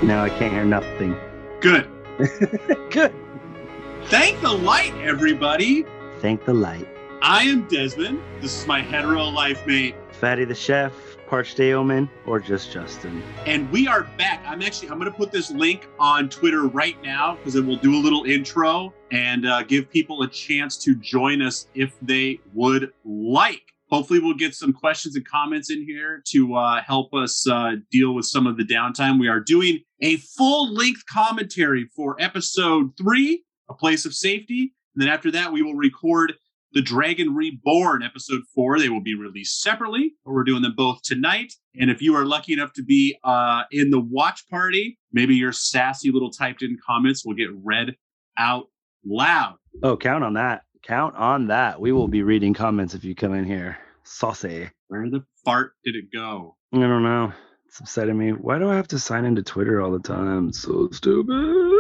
Now I can't hear nothing. Good. Good. Thank the light, everybody. Thank the light. I am Desmond. This is my hetero life mate. Fatty the Chef, Parched Omen, or just Justin. And we are back. I'm going to put this link on Twitter right now because it will do a little intro and give people a chance to join us if they would like. Hopefully we'll get some questions and comments in here to help us deal with some of the downtime. We are doing a full-length commentary for episode 3, A Place of Safety. And then after that, we will record The Dragon Reborn, episode 4. They will be released separately, but we're doing them both tonight. And if you are lucky enough to be in the watch party, maybe your sassy little typed-in comments will get read out loud. Oh, count on that. Count on that. We will be reading comments if you come in here. Saucy. Where the fart did it go? I don't know. It's upsetting me. Why do I have to sign into Twitter all the time? It's so stupid.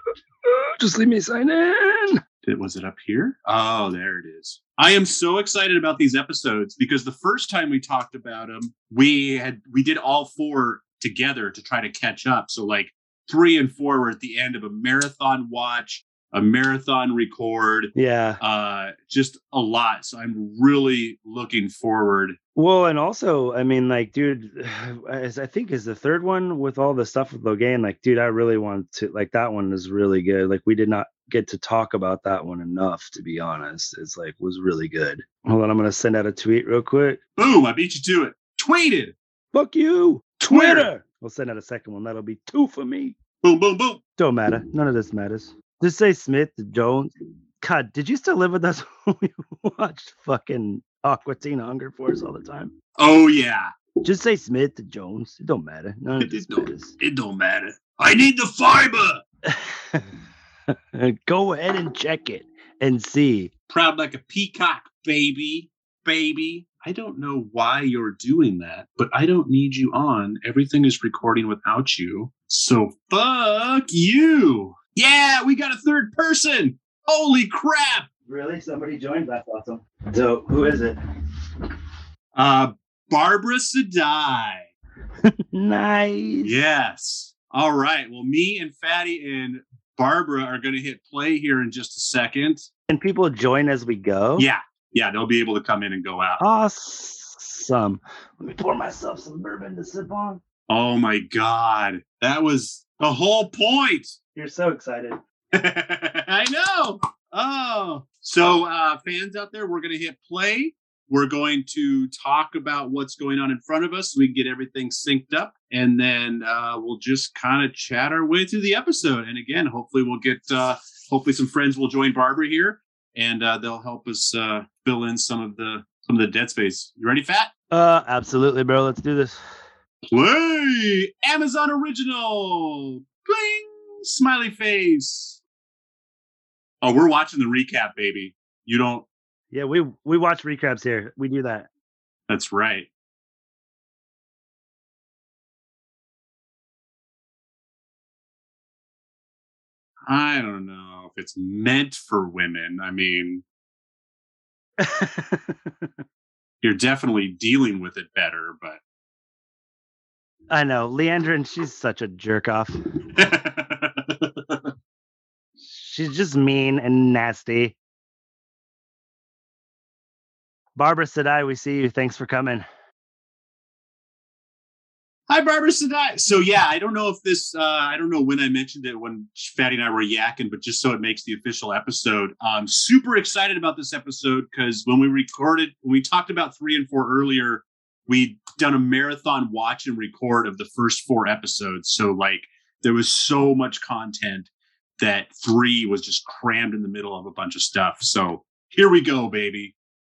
Just leave me sign in. Was it up here? Oh, there it is. I am so excited about these episodes because the first time we talked about them, we did all 4 together to try to catch up. So like 3 and 4 were at the end of a marathon watch, a marathon record. Yeah. Just a lot. So I'm really looking forward. Well, and also, I mean, like, dude, I think is the third one with all the stuff with Logan. Like, dude, I really want to, like, that one is really good. Like, we did not get to talk about that one enough, to be honest. It's like, was really good. Hold on, I'm going to send out a tweet real quick. Boom, I beat you to it. Tweeted. Fuck you. Twitter. We'll send out a second one. That'll be 2 for me. Boom, boom, boom. Don't matter. None of this matters. Just say Smith to Jones. God, did you still live with us when we watched fucking Aqua Teen Hunger Force all the time? Oh, yeah. Just say Smith to Jones. It don't matter. None of this matters. It don't matter. I need the fiber. Go ahead and check it and see. Proud like a peacock, baby. Baby. I don't know why you're doing that, but I don't need you on. Everything is recording without you. So fuck you. Yeah, we got a third person. Holy crap. Really? Somebody joined? That's awesome. So who is it? Barbara Sadai. Nice. Yes. All right. Well, me and Fatty and Barbara are going to hit play here in just a second. Can people join as we go? Yeah. Yeah, they'll be able to come in and go out. Awesome. Let me pour myself some bourbon to sip on. Oh, my God. That was the whole point. You're so excited. I know. Oh. So, fans out there, we're going to hit play. We're going to talk about what's going on in front of us so we can get everything synced up. And then we'll just kind of chat our way through the episode. And again, hopefully we'll get, hopefully some friends will join Barbara here. And they'll help us fill in some of the dead space. You ready, Fat? Absolutely, bro. Let's do this. Play Amazon original. Bling, smiley face. Oh, we're watching the recap, baby. You don't. Yeah, we watch recaps here. We do that. That's right. I don't know if it's meant for women. I mean, you're definitely dealing with it better, but I know. Leandrin, she's such a jerk off. She's just mean and nasty. Barbara Sadai, we see you. Thanks for coming. Hi, Barbara Sadai. So, yeah, I don't know if this, I don't know when I mentioned it when Fatty and I were yakking, but just so it makes the official episode. I'm super excited about this episode because when we talked about 3 and 4 earlier, we'd done a marathon watch and record of the first 4 episodes. So, like, there was so much content that 3 was just crammed in the middle of a bunch of stuff. So, here we go, baby.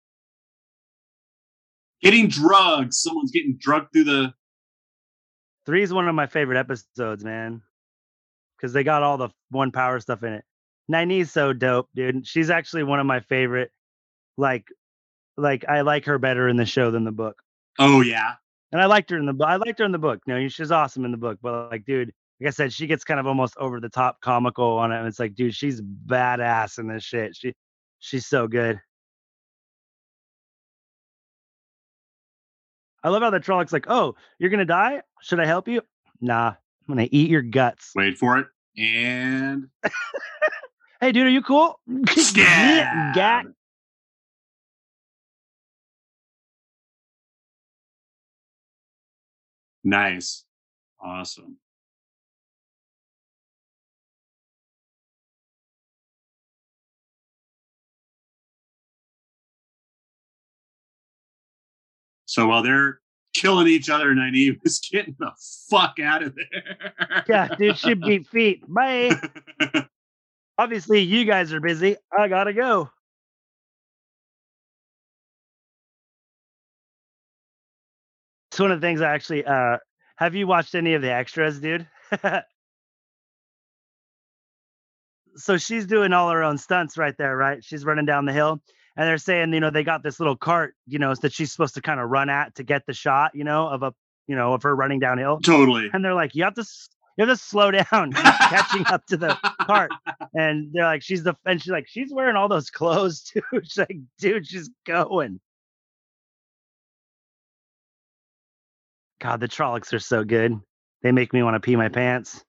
Getting drugged. Someone's getting drugged through the... 3 is one of my favorite episodes, man. Because they got all the one power stuff in it. Nynaeve's so dope, dude. She's actually one of my favorite. Like I like her better in the show than the book. Oh yeah. And I liked her in the book. I liked her in the book. No, she's awesome in the book. But like, dude, like I said, she gets kind of almost over the top comical on it. And it's like, dude, she's badass in this shit. She's so good. I love how the Trollocs like, oh, you're gonna die? Should I help you? Nah, I'm gonna eat your guts. Wait for it. And Hey, dude, are you cool? stab. Gat. Nice. Awesome. So while they're killing each other, Nynaeve is getting the fuck out of there. Yeah, dude, should beat feet. Bye. Obviously, you guys are busy. I gotta go. It's one of the things I actually have you watched any of the extras, dude? So she's doing all her own stunts right there, right? She's running down the hill, and they're saying, they got this little cart, that she's supposed to kind of run at to get the shot, of her running downhill. Totally. And they're like, you have to slow down. He's catching up to the cart, and they're like, she's like, she's wearing all those clothes too. She's like, dude, she's going. God, the Trollocs are so good. They make me want to pee my pants.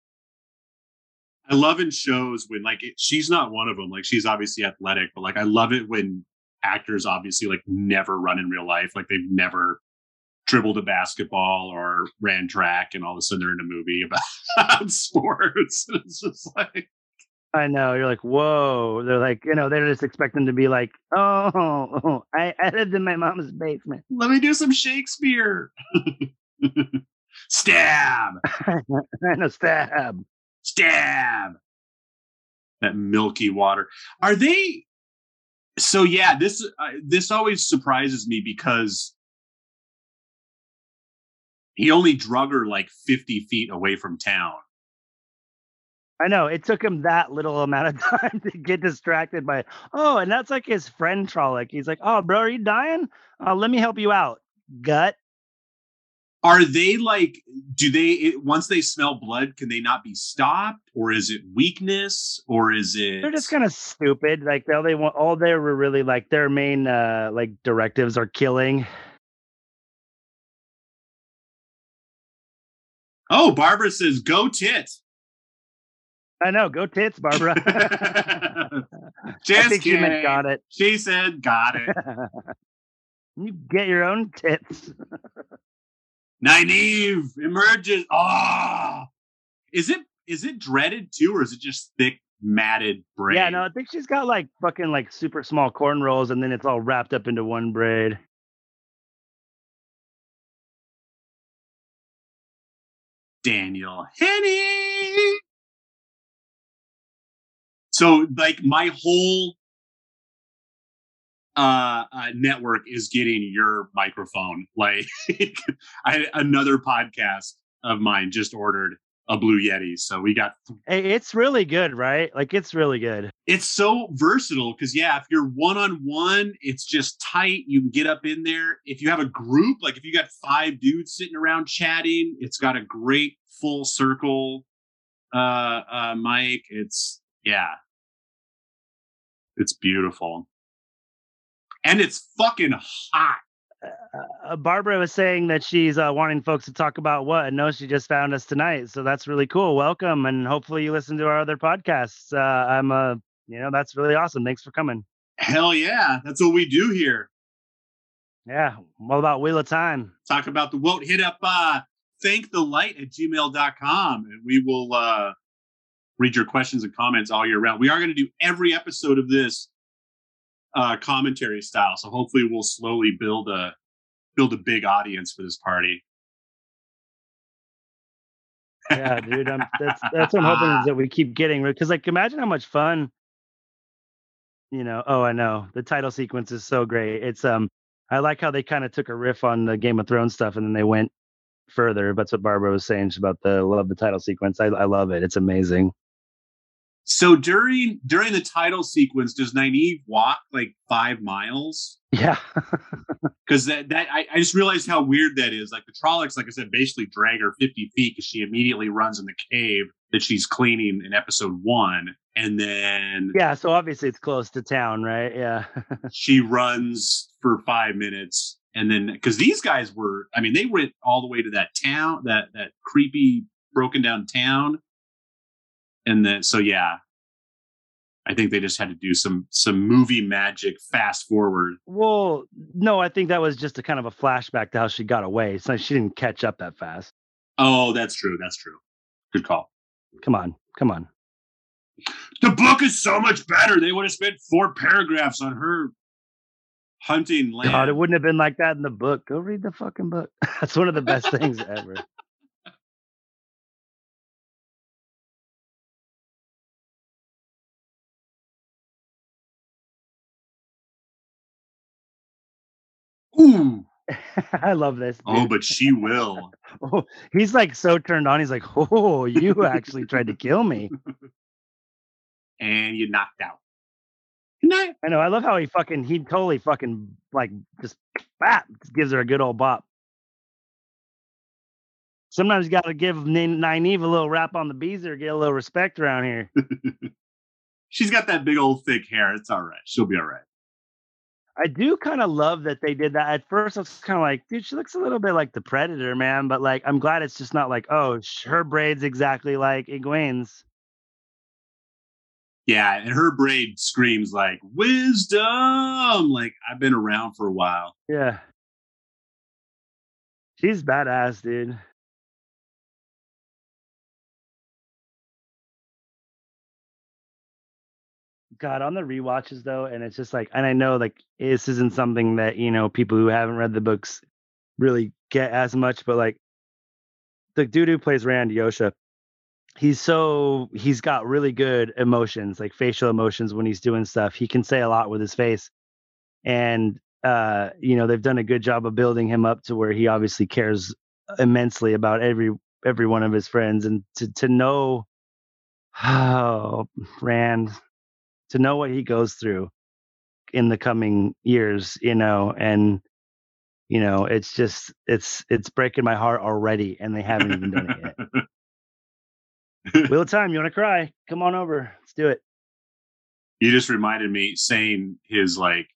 I love in shows when she's not one of them. Like she's obviously athletic, but like I love it when actors obviously like never run in real life. Like they've never dribbled a basketball or ran track, and all of a sudden they're in a movie about sports. It's just like I know. You're like, whoa. They're like, they're just expecting to be like, oh, I lived in my mom's basement. let me do some Shakespeare. Stab. I know, stab. Stab. That milky water. Are they? So yeah, this always surprises me because he only drug her like 50 feet away from town. I know. It took him that little amount of time to get distracted by, and that's like his friend Trolloc. He's like, oh, bro, are you dying? Let me help you out. Gut. Are they like, once they smell blood, can they not be stopped? Or is it weakness? Or is it. They're just kind of stupid. Like, all they were really like, their main, directives are killing. Oh, Barbara says, go tit. I know. Go tits, Barbara. Just I think kidding. she meant got it. She said, got it. You get your own tits. Nynaeve emerges. Oh, is it dreaded too, or is it just thick, matted braid? Yeah, no, I think she's got like fucking like super small cornrows, and then it's all wrapped up into one braid. Daniel Henney. So like my whole network is getting your microphone. Like another podcast of mine just ordered a Blue Yeti. So we got. Hey, it's really good, right? Like it's really good. It's so versatile because if you're one-on-one, it's just tight. You can get up in there. If you have a group, like if you got 5 dudes sitting around chatting, it's got a great full circle mic. It's beautiful. And it's fucking hot. Barbara was saying that she's wanting folks to talk about what, and no, she just found us tonight. So that's really cool. Welcome. And hopefully you listen to our other podcasts. That's really awesome. Thanks for coming. Hell yeah. That's what we do here. Yeah. What about Wheel of Time? Talk about the Whoat. Hit up thankthelight@gmail.com, and we will read your questions and comments all year round. We are going to do every episode of this commentary style, so hopefully we'll slowly build a big audience for this party. Yeah, dude, that's what I'm hoping is that we keep getting, because like imagine how much fun, I know the title sequence is so great. It's I like how they kind of took a riff on the Game of Thrones stuff and then they went further. That's what Barbara was saying about the title sequence. I love it. It's amazing. So during the title sequence, does Nynaeve walk like 5 miles? Yeah. Because I just realized how weird that is. Like the Trollocs, like I said, basically drag her 50 feet because she immediately runs in the cave that she's cleaning in episode 1. And then... Yeah, so obviously it's close to town, right? Yeah. She runs for 5 minutes. And then, because these guys they went all the way to that town, that creepy broken down town. And then, so yeah, I think they just had to do some movie magic fast forward. Well, no, I think that was just a kind of a flashback to how she got away. So she didn't catch up that fast. Oh, that's true. That's true. Good call. Come on, come on. The book is so much better. They would have spent 4 paragraphs on her hunting land. God, it wouldn't have been like that in the book. Go read the fucking book. That's one of the best things ever. Ooh. I love this. Dude. Oh, but she will. Oh, he's like so turned on. He's like, "Oh, you actually tried to kill me." And you knocked out. Good night. I know. I love how he totally fucking like just gives her a good old bop. Sometimes you got to give Nynaeve a little rap on the beezer, get a little respect around here. She's got that big old thick hair. It's all right. She'll be all right. I do kind of love that they did that. At first, I was kind of like, dude, she looks a little bit like the Predator, man. But like, I'm glad it's just not like, oh, her braid's exactly like Egwene's. Yeah, and her braid screams like wisdom. Like, I've been around for a while. Yeah. She's badass, dude. God, on the rewatches though, and it's just like, and I know like this isn't something that, you know, people who haven't read the books really get as much, but like the dude who plays Rand Yosha, he's got really good emotions, like facial emotions when he's doing stuff. He can say a lot with his face. And you know, they've done a good job of building him up to where he obviously cares immensely about every one of his friends. And to know how Rand, to know what he goes through in the coming years, you know, and you know, it's just it's breaking my heart already, and they haven't even done it yet. Wheel of Time, you want to cry? Come on over, let's do it. You just reminded me saying his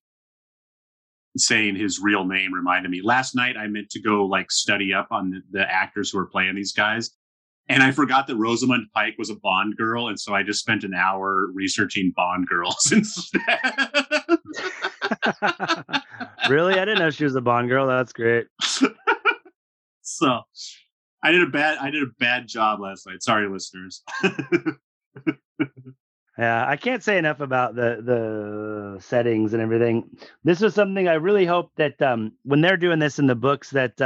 real name reminded me. Last night I meant to go like study up on the actors who are playing these guys. And I forgot that Rosamund Pike was a Bond girl, and so I just spent an hour researching Bond girls instead. Really? I didn't know she was a Bond girl. That's great. So I did a bad job last night. Sorry, listeners. Yeah, I can't say enough about the settings and everything. This was something I really hope that when they're doing this in the books, that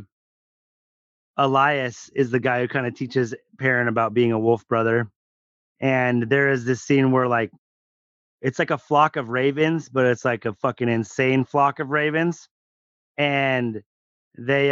Elias is the guy who kind of teaches Perrin about being a wolf brother. And there is this scene where like it's like a flock of ravens, but it's like a fucking insane flock of ravens. And they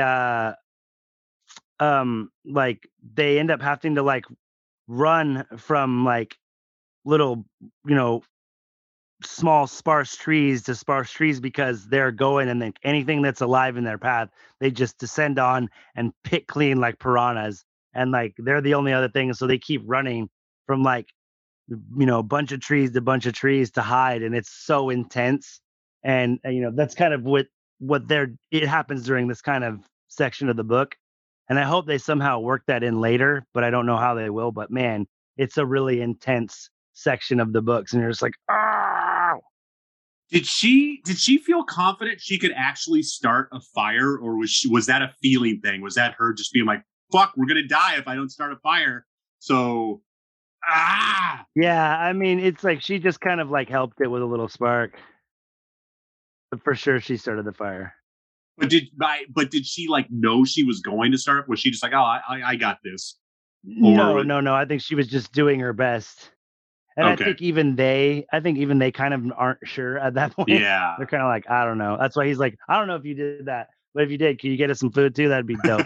like they end up having to like run from like little, you know, small sparse trees to sparse trees because they're going, and then anything that's alive in their path they just descend on and pick clean like piranhas, and like they're the only other thing, so they keep running from like, you know, bunch of trees to bunch of trees to hide, and it's so intense. And you know, that's kind of what they're it happens during this kind of section of the book, and I hope they somehow work that in later, but I don't know how they will. But man, it's a really intense section of the books, and you're just like, ah. Did she feel confident she could actually start a fire, or was that a feeling thing? Was that her just being like, fuck, we're gonna die if I don't start a fire? So yeah, I mean, it's like she just kind of like helped it with a little spark. But for sure she started the fire. But did she like know she was going to start? Was she just like, oh, I got this? No. I think she was just doing her best. And okay. I think even they kind of aren't sure at that point. Yeah. They're kind of like, I don't know. That's why he's like, I don't know if you did that, but if you did, can you get us some food too? That'd be dope.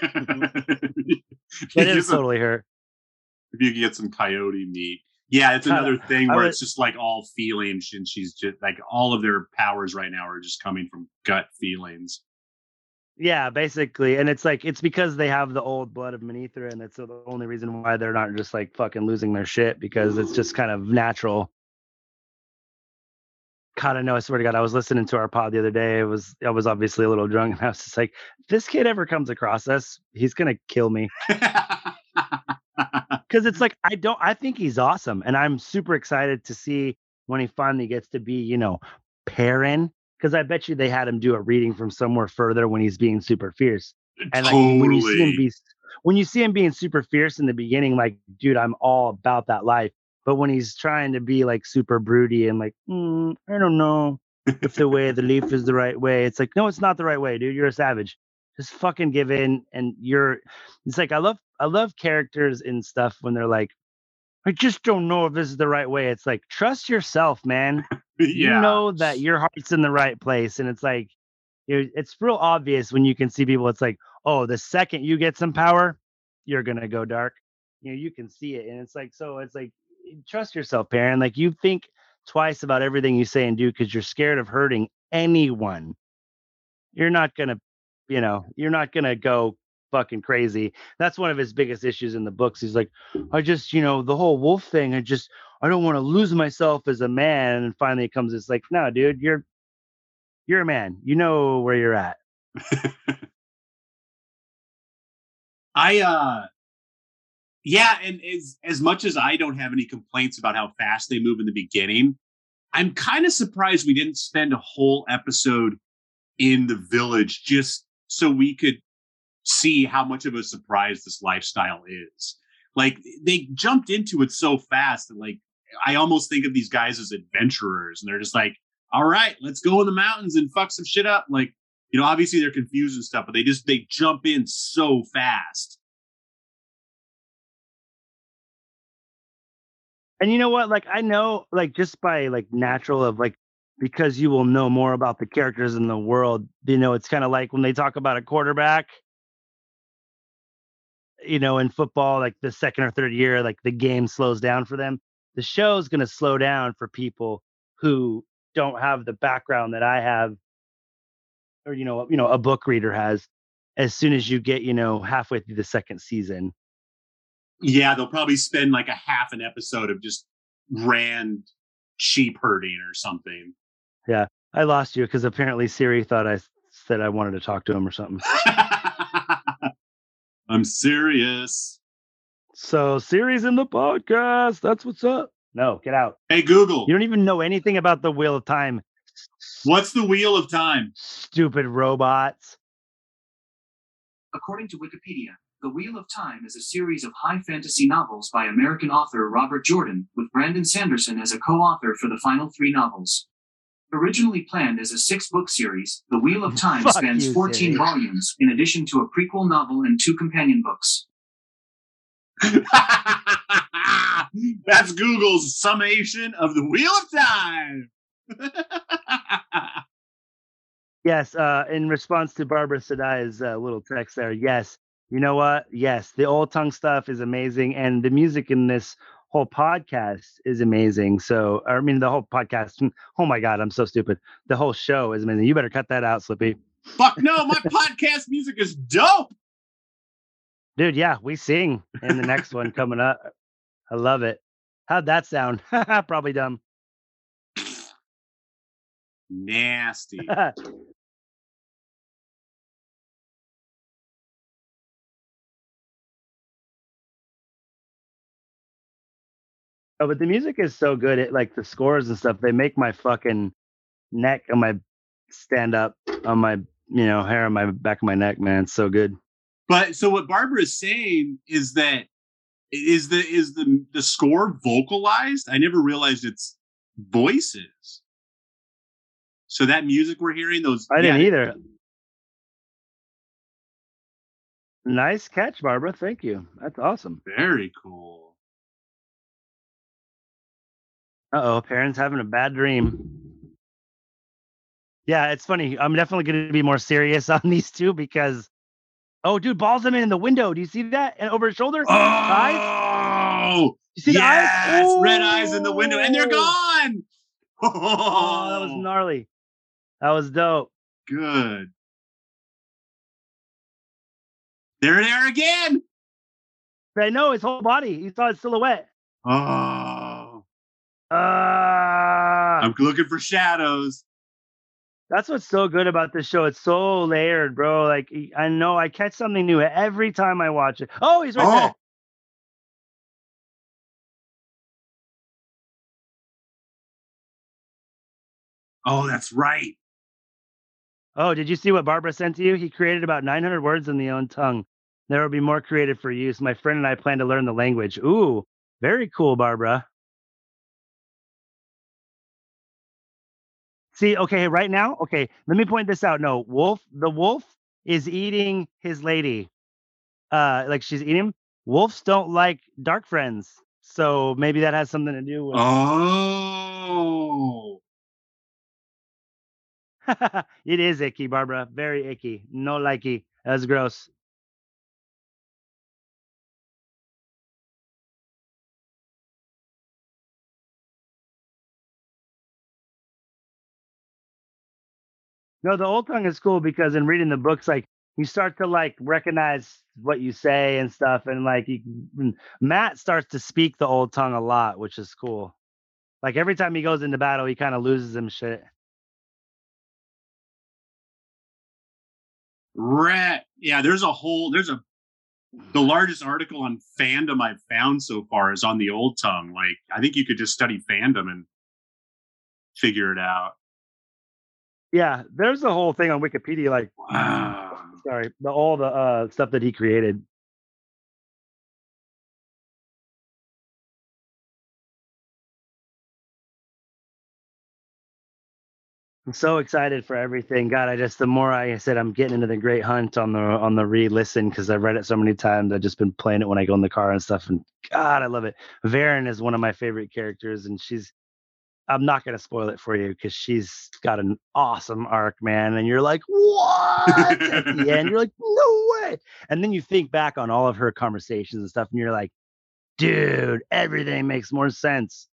That is totally her. If you could get some coyote meat. Yeah, it's another thing where it's just like all feelings, and she's just like all of their powers right now are just coming from gut feelings. Yeah, basically. And it's like, it's because they have the old blood of Manethra, and that's the only reason why they're not just like fucking losing their shit, because it's just kind of natural. God, I know, I swear to God, I was listening to our pod the other day. I was obviously a little drunk, and I was just like, if this kid ever comes across us, he's going to kill me. Because it's like I think he's awesome, and I'm super excited to see when he finally gets to be, Perrin. Because I bet you they had him do a reading from somewhere further when he's being super fierce. And like Totally. when you see him being super fierce in the beginning, like, dude, I'm all about that life. But when he's trying to be like super broody and like, I don't know if the way of the leaf is the right way, it's like, no, it's not the right way, dude. You're a savage. Just fucking give in, and you're. It's like I love characters and stuff when they're like, I just don't know if this is the right way. It's like, trust yourself, man. You Yeah. know that your heart's in the right place. And it's like, it's real obvious when you can see people. It's like, oh, the second you get some power, you're going to go dark. You can see it. And it's like, so it's like, trust yourself, parent. Like, you think twice about everything you say and do because you're scared of hurting anyone. You're not gonna, you're not gonna go fucking crazy. That's one of his biggest issues in the books. He's like, I just, the whole wolf thing. I don't want to lose myself as a man. And finally, it comes. It's like, no, dude, you're a man. You know where you're at. I Yeah, and as much as I don't have any complaints about how fast they move in the beginning, I'm kind of surprised we didn't spend a whole episode in the village just so we could see how much of a surprise this lifestyle is. Like, they jumped into it so fast that, like, I almost think of these guys as adventurers, and they're just like, all right, let's go in the mountains and fuck some shit up. Like, obviously they're confused and stuff, but they jump in so fast. And you know what? Like, I know, like, just by like natural of like, because you will know more about the characters in the world. It's kind of like when they talk about a quarterback, in football, like the second or third year, like the game slows down for them. The show's going to slow down for people who don't have the background that I have, or a book reader has. As soon as you get, halfway through the second season, Yeah, they'll probably spend like a half an episode of just rand sheep herding or something. yeah, I lost you because apparently Siri thought I said I wanted to talk to him or something. I'm serious. So Siri's in the podcast. That's what's up. No, get out. Hey, Google. You don't even know anything about the Wheel of Time. What's the Wheel of Time? Stupid robots. According to Wikipedia, The Wheel of Time is a series of high fantasy novels by American author Robert Jordan, with Brandon Sanderson as a co-author for the final 3 novels. Originally planned as a 6-book series, The Wheel of Time Fuck spans you, 14 Siri. volumes, in addition to a prequel novel and 2 companion books. That's Google's summation of The Wheel of Time. Yes, in response to Barbara Sadai's little text there, yes. You know what? Yes, the old tongue stuff is amazing, and the music in this whole podcast is amazing. So, I mean, the whole podcast. Oh my god, I'm so stupid. The whole show is amazing. You better cut that out, Slippy. Fuck no, my podcast music is dope. Dude, yeah, we sing in the next one coming up. I love it. How'd that sound? Probably dumb. Nasty. Oh, but the music is so good. It like the scores and stuff. They make my fucking neck on my stand up on my hair on my back of my neck, man. It's so good. But so what Barbara is saying is that the score vocalized? I never realized it's voices. So that music we're hearing, those I didn't either. Nice catch, Barbara. Thank you. That's awesome. Very cool. Uh-oh, parents having a bad dream. Yeah, it's funny. I'm definitely going to be more serious on these two because, oh, dude, balls them in the window. Do you see that? And over his shoulder? Oh, eyes? You see yes! the eyes? Oh! Red eyes in the window, and they're gone. Oh, that was gnarly. That was dope. Good. There they are again. I know his whole body. You saw his silhouette. Oh. I'm I'm looking for shadows. That's what's so good about this show. It's so layered, bro. Like, I know I catch something new every time I watch it. Oh, he's right there. Oh, that's right. Oh, did you see what Barbara sent to you? He created about 900 words in the own tongue. There will be more created for use. My friend and I plan to learn the language. Ooh, very cool, Barbara. See, okay, right now, okay, let me point this out. No, the wolf is eating his lady. Like she's eating him. Wolves don't like dark friends. So maybe that has something to do with Oh. it is icky, Barbara. Very icky. No likey. That's gross. No, the old tongue is cool because in reading the books, like you start to like recognize what you say and stuff, and like Matt starts to speak the old tongue a lot, which is cool. Like every time he goes into battle, he kind of loses him shit. Rat. Yeah, there's the largest article on fandom I've found so far is on the old tongue. Like, I think you could just study fandom and figure it out. Yeah, there's a whole thing on Wikipedia, like Wow. sorry, all the stuff that he created. I'm so excited for everything. God, the more I said I'm getting into the Great Hunt on the re-listen because I've read it so many times. I've just been playing it when I go in the car and stuff. And God, I love it. Varen is one of my favorite characters, and I'm not gonna spoil it for you because she's got an awesome arc, man. And you're like, what? At the end, you're like, no way. And then you think back on all of her conversations and stuff, and you're like, dude, everything makes more sense.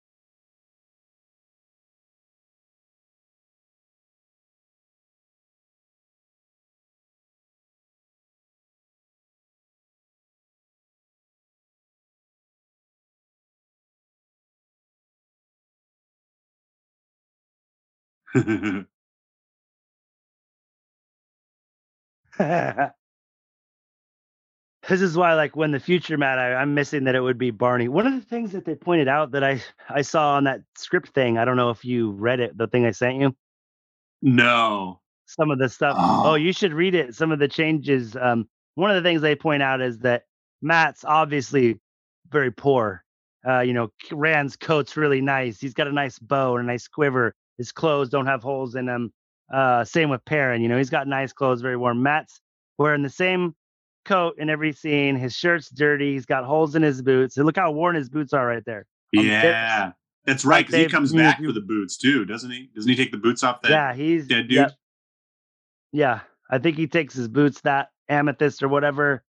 This is why, like, when the future Matt, I'm missing that it would be Barney. One of the things that they pointed out that I saw on that script thing, I don't know if you read it, the thing I sent you. No. Some of the stuff. Oh, you should read it. Some of the changes. One of the things they point out is that Matt's obviously very poor. Rand's coat's really nice. He's got a nice bow and a nice quiver. His clothes don't have holes in them. Same with Perrin. He's got nice clothes, very warm. Matt's wearing the same coat in every scene. His shirt's dirty. He's got holes in his boots. And look how worn his boots are right there. Yeah, that's right. Because he comes back for the boots too, doesn't he? Doesn't he take the boots off that he's dead dude? Yeah, I think he takes his boots, that amethyst or whatever.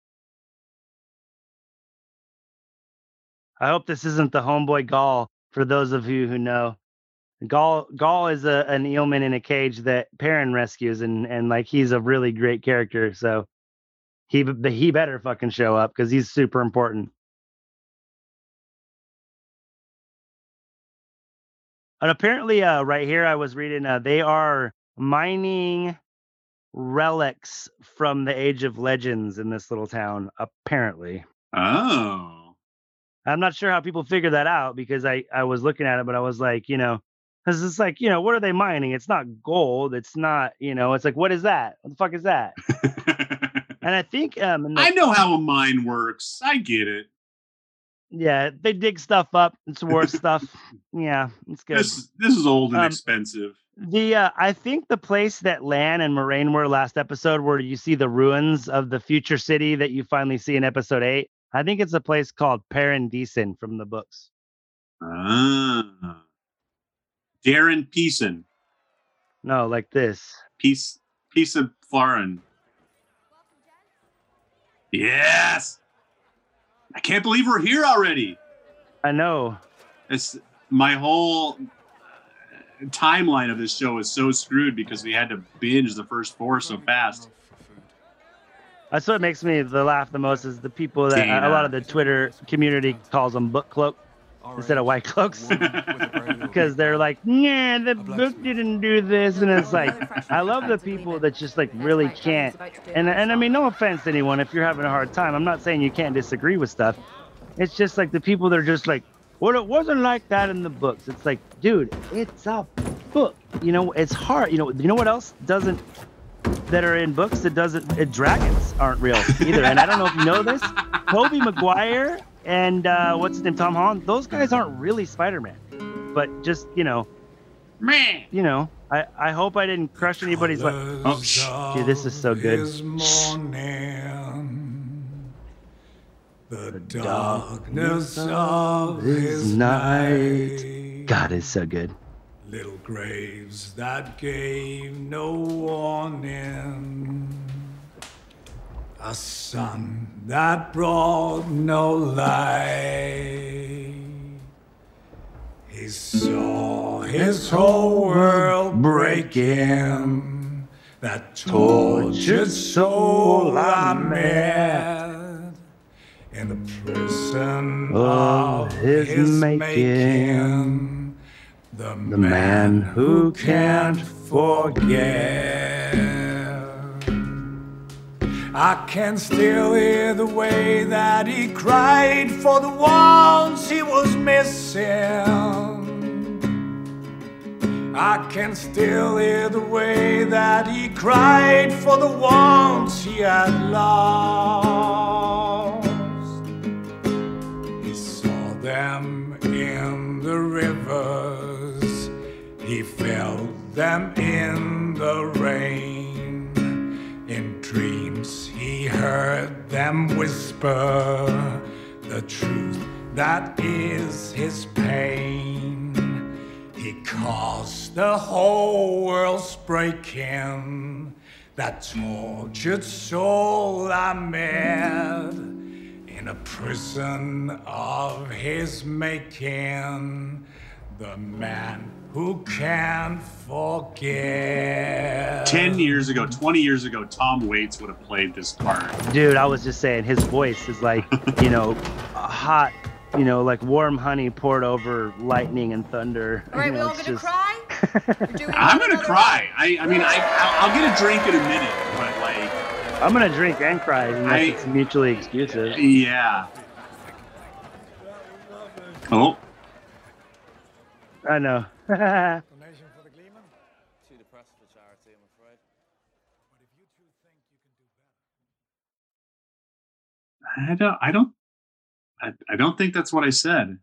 I hope this isn't the homeboy Gaul. For those of you who know, Gaul is an eelman in a cage that Perrin rescues, and like he's a really great character. So he better fucking show up because he's super important. And apparently, right here I was reading, they are mining relics from the Age of Legends in this little town. Apparently. Oh. I'm not sure how people figure that out because I was looking at it, but I was like, because it's like, what are they mining? It's not gold. It's not, it's like, what is that? What the fuck is that? And I think I know how a mine works. I get it. Yeah, they dig stuff up. It's worth stuff. Yeah, it's good. This is old and expensive. I think the place that Lan and Moraine were last episode, where you see the ruins of the future city that you finally see in episode 8, I think it's a place called Paradisen from the books. Ah. Darren Peason. No, like this. Piece of Farin. Yes. I can't believe we're here already. I know. It's my whole timeline of this show is so screwed because we had to binge the first 4 so fast. That's what makes me laugh the most is the people that a lot of the Twitter community calls them book cloak instead of white cloaks because they're like, yeah, the book didn't do this, and it's like, I love the people that just like really can't. And I mean, no offense to anyone if you're having a hard time. I'm not saying you can't disagree with stuff. It's just like the people that are just like, well, it wasn't like that in the books. It's like, dude, it's a Well, it's hard. You know what else doesn't that are in books that doesn't dragons aren't real either. And I don't know if you know this. Tobey Maguire and what's his name, Tom Holland. Those guys aren't really Spider-Man, but just Man. I hope I didn't crush anybody's life. Oh, dude, this is so good. The darkness of his night. God, it's so good. Little graves that gave no warning. A sun that brought no light. He saw his whole world breaking. That tortured soul I met in the prison of his making. The man who can't forget. I can still hear the way that he cried for the ones he was missing. I can still hear the way that he cried for the ones he had lost. He saw them in the rivers, he felt them in the rain. In dreams he heard them whisper the truth that is his pain. He caused the whole world's breaking. That tortured soul I met in a prison of his making. The man who can't forget. 10 years ago, 20 years ago, Tom Waits would have played this part. Dude, I was just saying, his voice is like, hot, like warm honey poured over lightning and thunder. All right, we all gonna cry? I'm gonna cry. I'll get a drink in a minute, but like... I'm gonna drink and cry unless it's mutually exclusive. Yeah. Oh. I know. Donation for the Gleeman? Too depressed for charity, I'm afraid. But if you two think you can do better. I don't think that's what I said.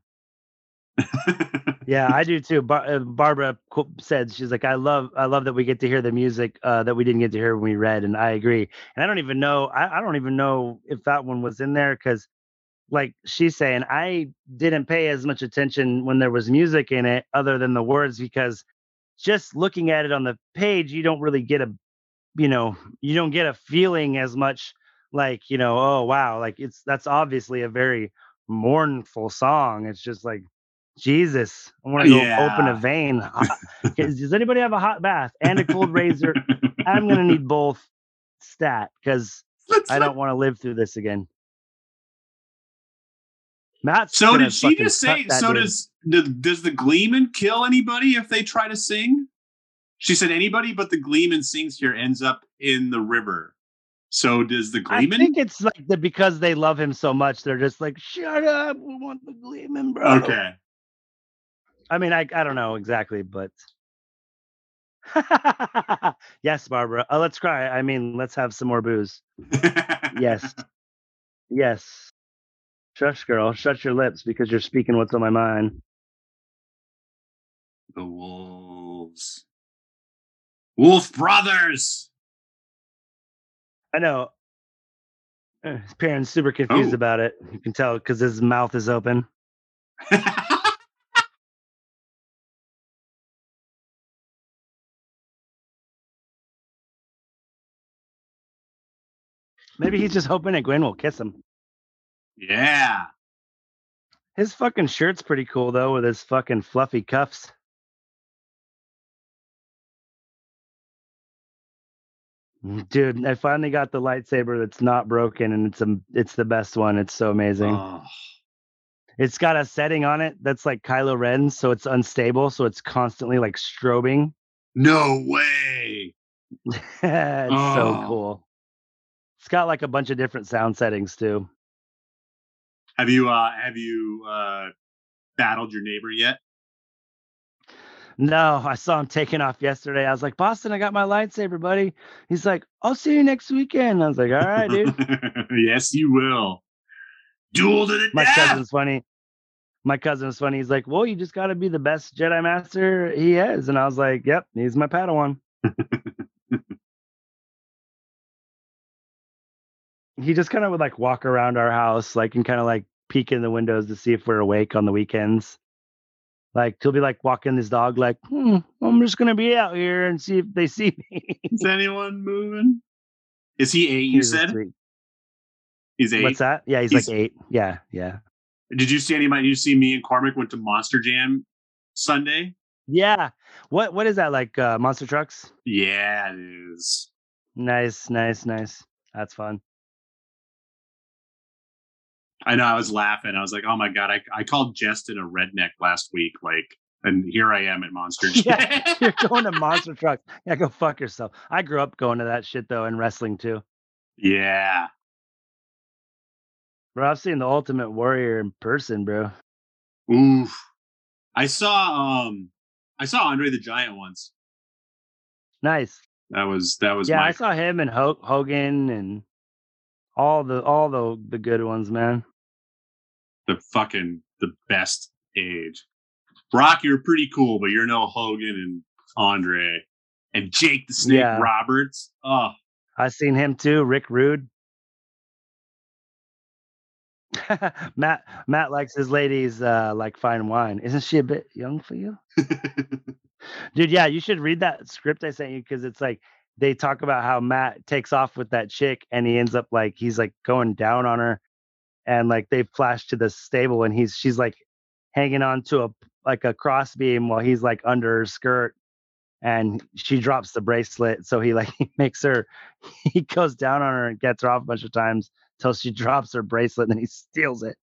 Yeah, I do too. Barbara said, she's like, I love that we get to hear the music that we didn't get to hear when we read, and I agree. And I don't even know if that one was in there, because like she's saying, I didn't pay as much attention when there was music in it other than the words, because just looking at it on the page, you don't really get you don't get a feeling as much like, oh wow, like that's obviously a very mournful song. It's just like, Jesus, I want to go open a vein. Does anybody have a hot bath and a cold razor? I'm going to need both stat, because I don't want to live through this again. Matt. So did she just say, so does the Gleeman kill anybody if they try to sing? She said anybody but the Gleeman sings here ends up in the river. So does the Gleeman? I think it's like because they love him so much, they're just like, shut up, we want the Gleeman, bro. Okay. I mean, I don't know exactly, but yes, Barbara. Let's cry. I mean, let's have some more booze. Yes. Yes. Shush, girl. Shut your lips, because you're speaking what's on my mind. The wolves. Wolf Brothers. I know. His parents super confused about it. You can tell because his mouth is open. Maybe he's just hoping that Gwen will kiss him. Yeah. His fucking shirt's pretty cool, though, with his fucking fluffy cuffs. Dude, I finally got the lightsaber that's not broken, and it's the best one. It's so amazing. Oh. It's got a setting on it that's like Kylo Ren's, so it's unstable, so it's constantly like strobing. No way. It's so cool. It's got like a bunch of different sound settings too. Have you battled your neighbor yet? No, I saw him taking off yesterday. I was like, Boston, I got my lightsaber, buddy. He's like, I'll see you next weekend. I was like, all right, dude. Yes, you will. Duel to the My death. cousin's funny. My cousin's funny. He's like, well, you just got to be the best Jedi Master he is. And I was like, yep, he's my Padawan. He just kind of would like walk around our house, like, and kind of like peek in the windows to see if we're awake on the weekends. Like he'll be like walking his dog, like, I'm just gonna be out here and see if they see me. Is anyone moving? Is he 8? You He's a said sweet- he's 8. What's that? Yeah, he's like 8. Yeah, yeah. Did you see anybody? Did you see me and Cormac went to Monster Jam Sunday? Yeah. What is that like? Monster trucks? Yeah, it is. Nice. That's fun. I know. I was laughing. I was like, "Oh my god!" I called Justin a redneck last week. Like, and here I am at Monster Jam. Yeah, you're going to monster trucks. Yeah, go fuck yourself. I grew up going to that shit though, and wrestling too. Yeah. Bro, I've seen the Ultimate Warrior in person, bro. Oof. I saw Andre the Giant once. Nice. That was Yeah, I saw him and Hogan and all the good ones, man. the best age. Brock, you're pretty cool, but you're no Hogan and Andre and Jake the Snake Roberts. Oh, I seen him too. Rick Rude. Matt likes his ladies like fine wine. Isn't she a bit young for you? Dude, yeah, you should read that script I sent you because it's like they talk about how Matt takes off with that chick and he ends up like he's like going down on her and like they flash to the stable and she's like hanging on to a cross beam while he's like under her skirt and she drops the bracelet. So he makes her, he goes down on her and gets her off a bunch of times till she drops her bracelet and then he steals it.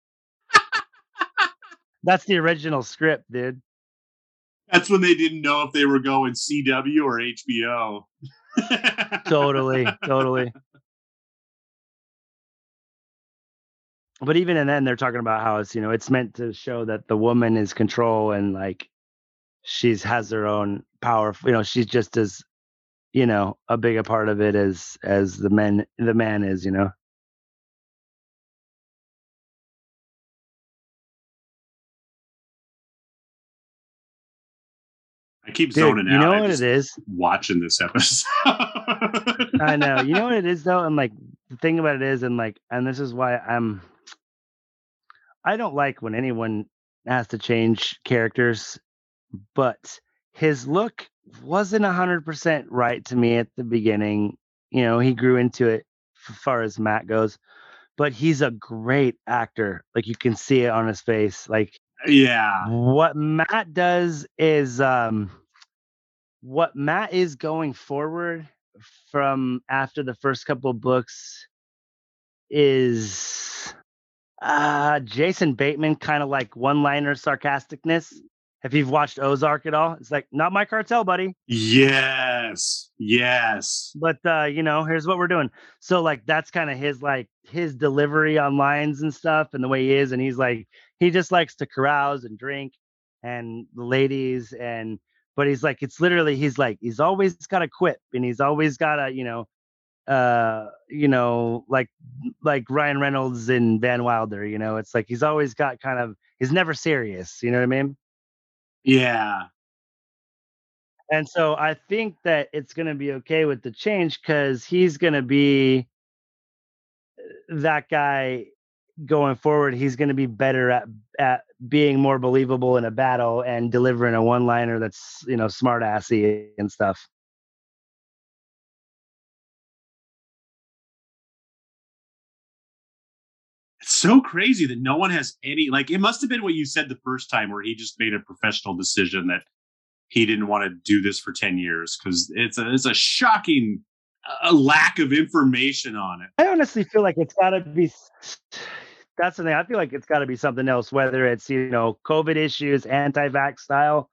That's the original script, dude. That's when they didn't know if they were going CW or HBO. Totally. But even in then, they're talking about how it's meant to show that the woman is control and like has her own power. She's just as a big a part of it as the man is. I keep zoning out. You know what it is? Watching this episode. I know. You know what it is though, and like the thing about it is, and this is why I don't like when anyone has to change characters, but his look wasn't 100% right to me at the beginning. He grew into it as far as Matt goes, but he's a great actor. Like you can see it on his face. Like, yeah. What Matt does is what Matt is going forward from after the first couple of books is Jason Bateman kind of like one-liner sarcasticness. If you've watched Ozark at all, it's like, not my cartel, buddy. Yes. But here's what we're doing. So like that's kind of his delivery on lines and stuff and the way he is. And he's like, he just likes to carouse and drink and the ladies but he's like, it's literally, he's always got a quip and he's always got a, like Ryan Reynolds in Van Wilder, it's like, he's always got he's never serious. You know what I mean? Yeah. And so I think that it's going to be okay with the change because he's going to be that guy going forward. He's going to be better at being more believable in a battle and delivering a one-liner that's, smart assy and stuff. It's so crazy that no one has any, like, it must have been what you said the first time where he just made a professional decision that he didn't want to do this for 10 years because it's a shocking lack of information on it. I honestly feel like it's got to be, that's the thing. I feel like it's got to be something else, whether it's, COVID issues, anti-vax style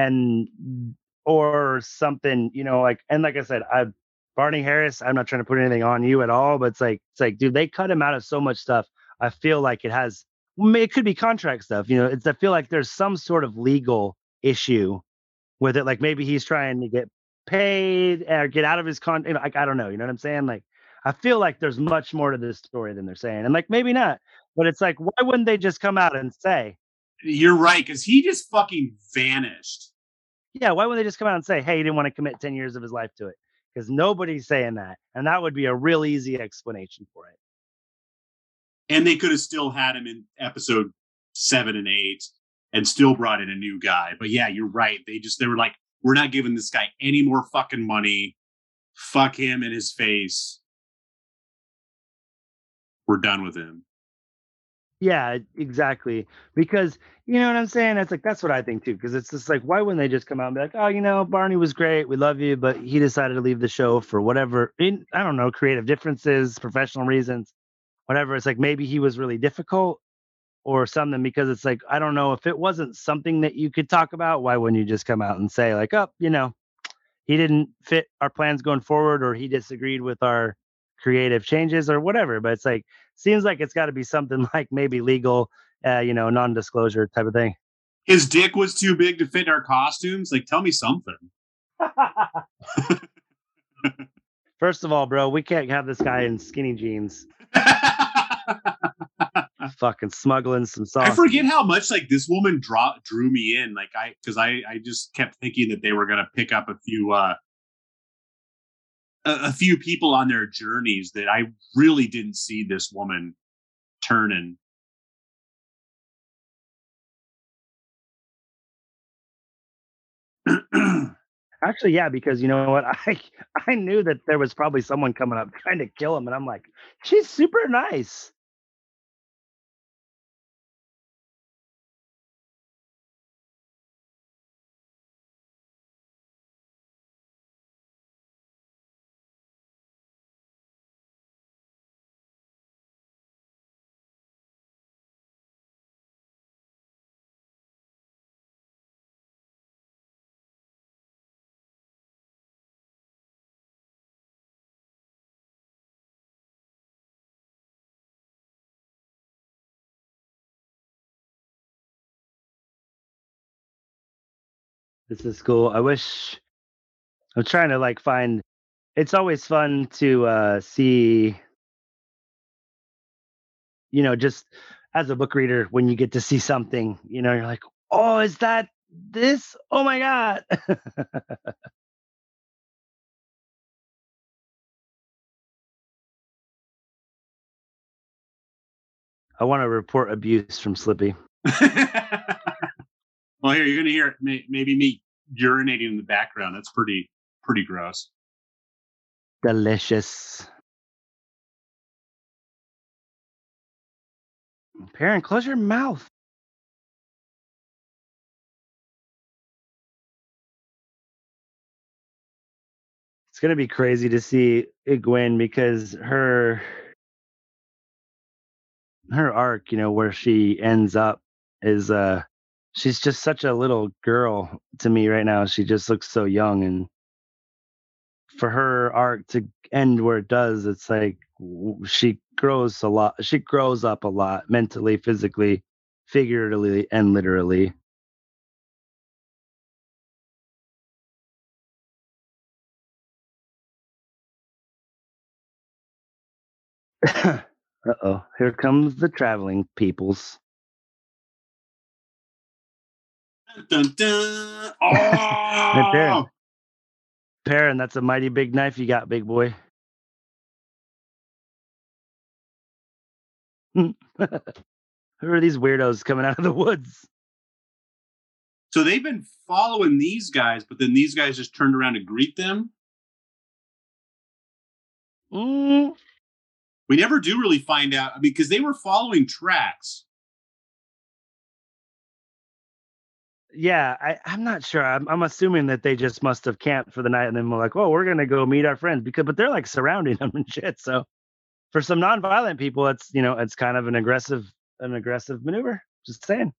or something, and like I said, Barney Harris, I'm not trying to put anything on you at all, but it's like, dude, they cut him out of so much stuff. I feel like it could be contract stuff. I feel like there's some sort of legal issue with it. Like maybe he's trying to get paid or get out of his like I don't know, you know what I'm saying? Like I feel like there's much more to this story than they're saying. And like maybe not, but it's like why wouldn't they just come out and say, You're right, because he just fucking vanished. yeah, why wouldn't they just come out and say, hey, he didn't want to commit 10 years of his life to it? Because nobody's saying that. And that would be a real easy explanation for it. And they could have still had him in episode 7 and 8 and still brought in a new guy. But yeah, you're right. They were like, we're not giving this guy any more fucking money. Fuck him in his face. We're done with him. Yeah, exactly. Because you know what I'm saying? It's like that's what I think too. Because it's just like, why wouldn't they just come out and be like, oh, you know, Barney was great, we love you, but he decided to leave the show for whatever, I don't know, creative differences, professional reasons, whatever. It's like maybe he was really difficult or something. Because it's like I don't know, if it wasn't something that you could talk about, why wouldn't you just come out and say like, oh, you know, he didn't fit our plans going forward, or he disagreed with our creative changes or whatever. But it's like, seems like it's got to be something like maybe legal, you know, non-disclosure type of thing. His dick was too big to fit in our costumes. Like, tell me something. First of all, bro, we can't have this guy in skinny jeans fucking smuggling some sauce. I forget how much like this woman drew me in. Like because I just kept thinking that they were gonna pick up a few people on their journeys that I really didn't see this woman turning. Actually, yeah, because you know what, I knew that there was probably someone coming up trying to kill him, and I'm like, she's super nice. This is cool. I'm trying to like find. It's always fun to see, you know, just as a book reader, when you get to see something, you know, you're like, oh, is that this? Oh my God. I want to report abuse from Slippy. Well, here, you're going to hear maybe me urinating in the background. That's pretty gross. Delicious. Perrin, close your mouth. It's going to be crazy to see Gwen, because her arc, you know, where she ends up is she's just such a little girl to me right now. She just looks so young, and for her arc to end where it does, it's like she grows a lot. She grows up a lot mentally, physically, figuratively, and literally. Uh-oh, here comes the traveling peoples. Dun, dun. Hey, Oh! Perrin, that's a mighty big knife you got, big boy. Who are these weirdos coming out of the woods? So they've been following these guys, but then these guys just turned around to greet them. Mm, We never do really find out because they were following tracks. yeah, I'm not sure. I'm assuming that they just must have camped for the night, and then we're like, "Oh, we're gonna go meet our friends," but they're like surrounding them and shit. So for some non-violent people, it's, you know, it's kind of an aggressive maneuver. Just saying.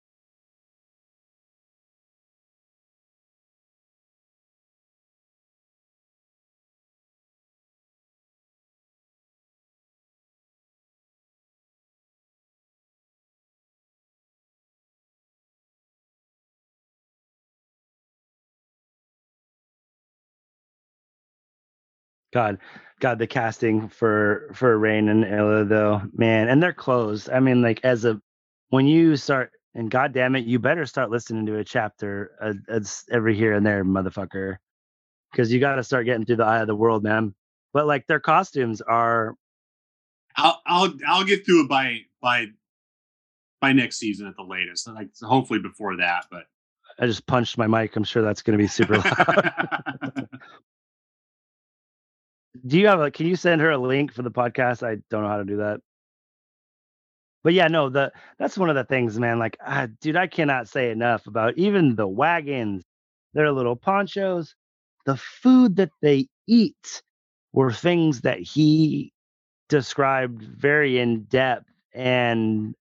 God, the casting for Rain and Ella though, man, and their clothes. I mean, like when you start, and God damn it, you better start listening to a chapter every here and there, motherfucker, because you got to start getting through the eye of the world, man. But like their costumes are. I'll get through it by next season at the latest. Like hopefully before that, but I just punched my mic. I'm sure that's going to be super loud. Do you have can you send her a link for the podcast? I don't know how to do that. But yeah, no, that's one of the things, man. Like, dude, I cannot say enough about even the wagons, their little ponchos, the food that they eat were things that he described very in depth, and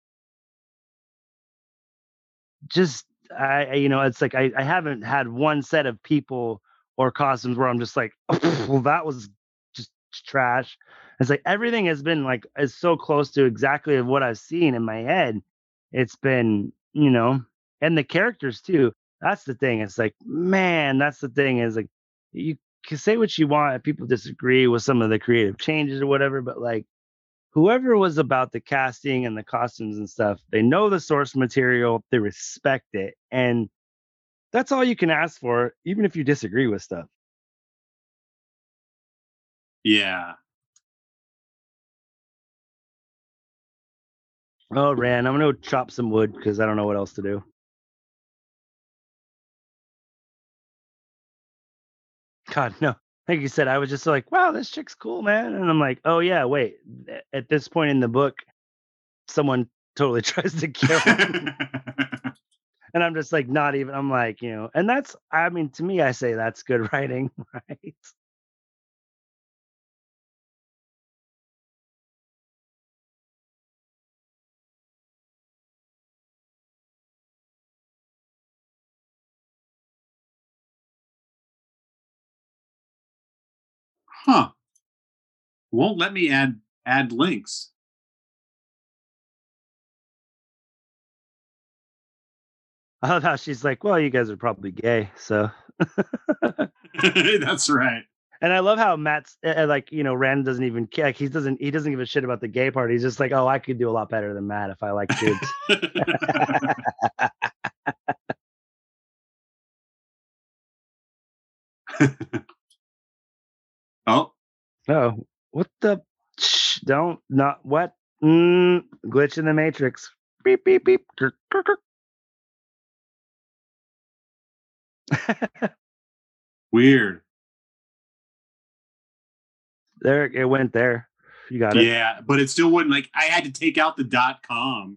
just it's like I haven't had one set of people or costumes where I'm just like, oh, well, that was just trash. It's like everything has been like is so close to exactly of what I've seen in my head. It's been, and the characters too. That's the thing. It's like, man, that's the thing is like you can say what you want if people disagree with some of the creative changes or whatever, but like whoever was about the casting and the costumes and stuff, they know the source material, they respect it. And that's all you can ask for, even if you disagree with stuff. yeah. Oh, Rand, I'm going to chop some wood because I don't know what else to do. God, no. Like you said, I was just like, wow, this chick's cool, man. And I'm like, oh, yeah, wait. At this point in the book, someone totally tries to kill him. And I'm just like, not even, I'm like, and that's, I mean, to me, I say that's good writing, right? Huh. Won't let me add links. I love how she's like, well, you guys are probably gay, so. That's right. And I love how Matt's like, Rand doesn't even care. Like, he doesn't give a shit about the gay part. He's just like, oh, I could do a lot better than Matt if I like dudes. Oh, what the? Don't not what? Glitch in the matrix. Beep beep beep. weird. There it went. There, you got it. Yeah, but it still wouldn't. Like I had to take out the .com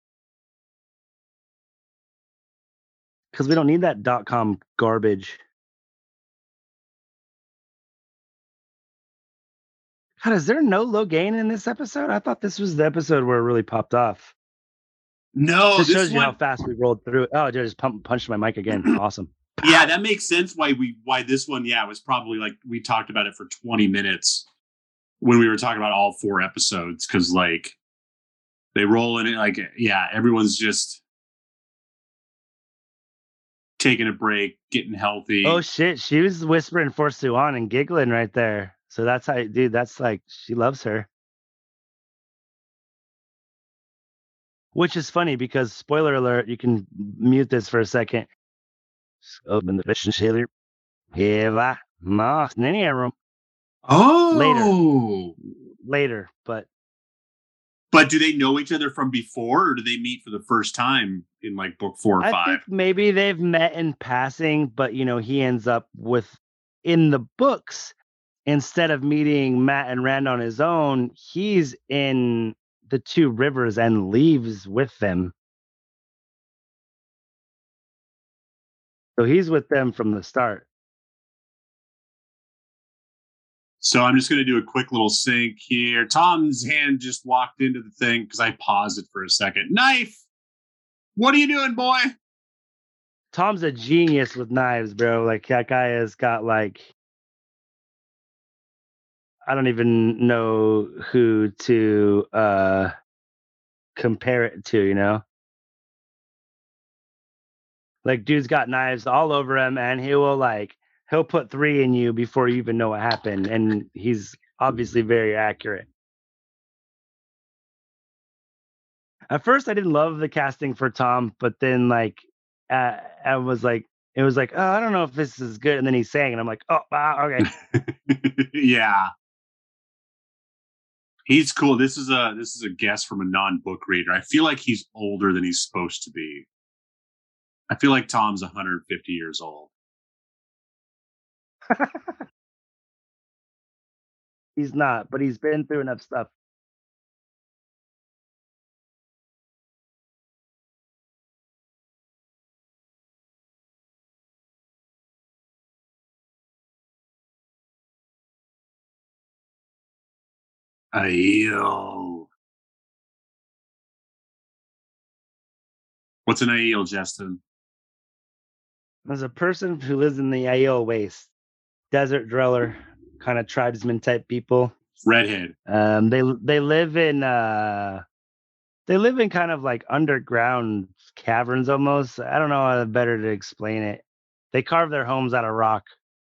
because we don't need that .com garbage. God, is there no Logain in this episode? I thought this was the episode where it really popped off. No, this shows you how fast we rolled through it. Oh, I just punched my mic again. Awesome. Yeah, that makes sense why this one, was probably like we talked about it for 20 minutes when we were talking about all 4 episodes, because like they roll in it like, everyone's just taking a break, getting healthy. Oh shit, she was whispering for Suan and giggling right there. So that's how, dude, that's like, she loves her. Which is funny because, spoiler alert, you can mute this for a second. Open the vision sailor. Eva Moss room. Oh, later, but do they know each other from before, or do they meet for the first time in like book 4 or 5? I think maybe they've met in passing, but he ends up in the books, instead of meeting Matt and Rand on his own, he's in the 2 rivers and leaves with them. So he's with them from the start. So I'm just going to do a quick little sync here. Tom's hand just walked into the thing because I paused it for a second. Knife! What are you doing, boy? Tom's a genius with knives, bro. Like, that guy has got, like, I don't even know who to compare it to, Like, dude's got knives all over him, and he will, like, he'll put 3 in you before you even know what happened, and he's obviously very accurate. At first, I didn't love the casting for Tom, but then like I was like, it was like, oh, I don't know if this is good, and then he sang, and I'm like, oh, wow, okay. Yeah. He's cool. This is a guest from a non-book reader. I feel like he's older than he's supposed to be. I feel like Tom's 150 years old. He's not, but he's been through enough stuff. Aiel. What's an Aiel, Justin? As a person who lives in the Aiel Waste, desert dweller, kind of tribesman type people. Redhead. They live in kind of like underground caverns almost. I don't know how better to explain it. They carve their homes out of rock.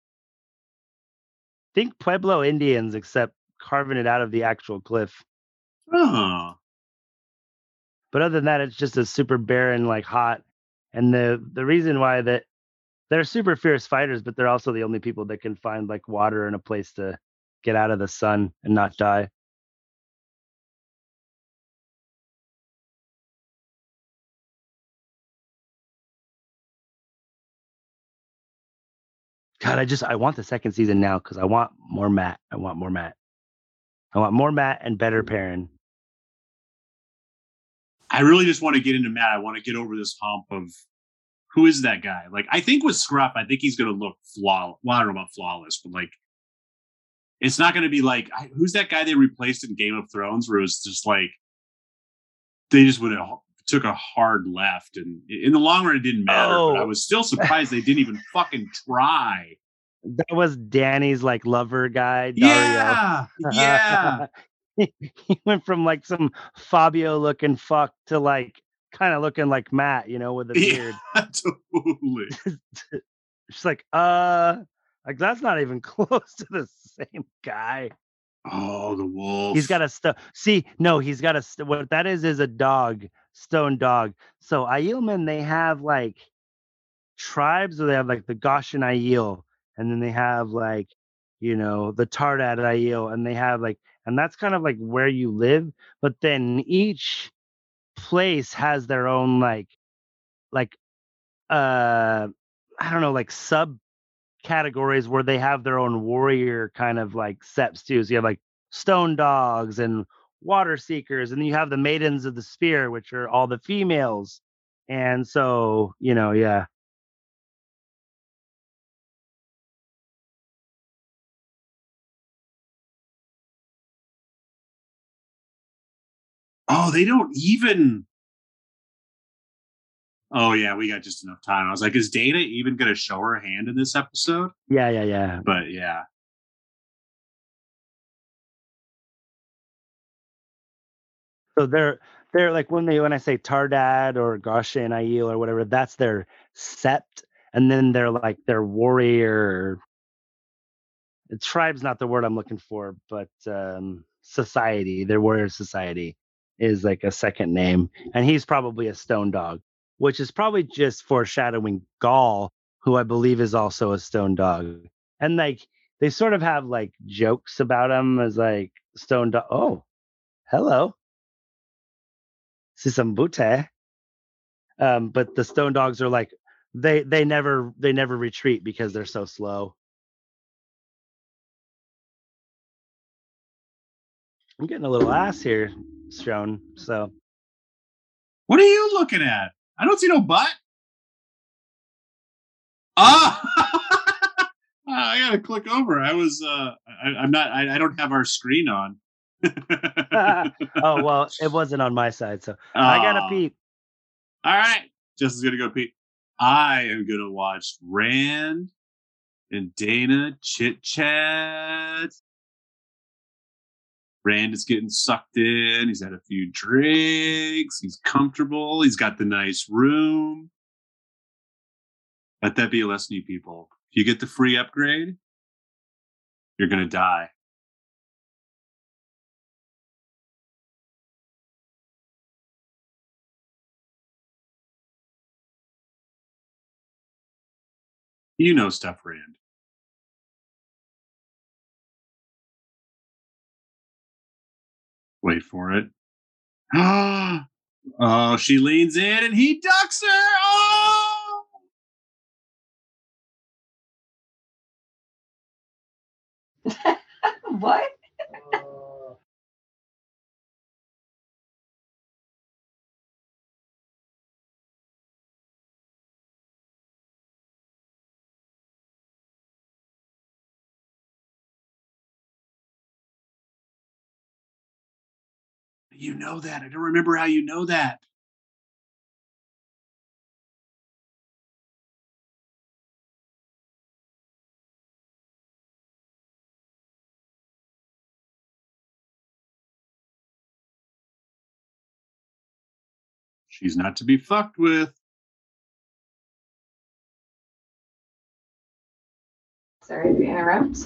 Think Pueblo Indians, except carving it out of the actual cliff. Oh. But other than that, it's just a super barren, like hot. And the reason why that they're super fierce fighters, but they're also the only people that can find like water and a place to get out of the sun and not die. God, I want the second season now because I want more Matt. I want more Matt and better Perrin. I really just want to get into Matt. I want to get over this hump of who is that guy? Like, I think with Scruff, I think he's going to look flawless. Well, I don't know about flawless, but like, it's not going to be like, who's that guy they replaced in Game of Thrones where it was just like, they just took a hard left. And in the long run, it didn't matter. But I was still surprised they didn't even fucking try. That was Danny's like lover guy. Yeah. Dario. Yeah. He went from like some Fabio looking fuck to like kind of looking like Matt, with a beard. Yeah, totally. She's like that's not even close to the same guy. Oh, the wolf. He's got a he's got a what that is a dog, stone dog. So Aielmen, they have like tribes where they have like the Goshen Aiel, and then they have like, the Tardad Aiel, and they have like, and that's kind of like where you live, but then each place has their own like I don't know, like sub categories where they have their own warrior kind of like seps too. So you have like stone dogs and water seekers, and then you have the maidens of the spear, which are all the females. And so, yeah. Oh, they don't even. Oh, yeah, we got just enough time. I was like, is Dana even going to show her hand in this episode? Yeah. But yeah. So they're like when I say Tardad or Goshen Aiel or whatever, that's their sept, and then they're like their warrior. Tribe's not the word I'm looking for, but society, their warrior society is like a second name, and he's probably a stone dog, which is probably just foreshadowing Gaul, who I believe is also a stone dog. And like they sort of have like jokes about him as like stone dog. Oh, hello. See some booty. But the stone dogs are like they never retreat because they're so slow. I'm getting a little ass here shown. So what are you looking at? I don't see no butt. Oh, I gotta click over. I was I'm not. I don't have our screen on. Oh well, it wasn't on my side, so I gotta peep. All right, Justin's gonna go peep. I am gonna watch Rand and Dana chit chat. Rand is getting sucked in. He's had a few drinks. He's comfortable. He's got the nice room. Let that be a lesson, you people. If you get the free upgrade, you're gonna die. You know stuff, Rand. Wait for it. Oh, she leans in and he ducks her. Oh! What? You know that. I don't remember how you know that. She's not to be fucked with. Sorry to interrupt.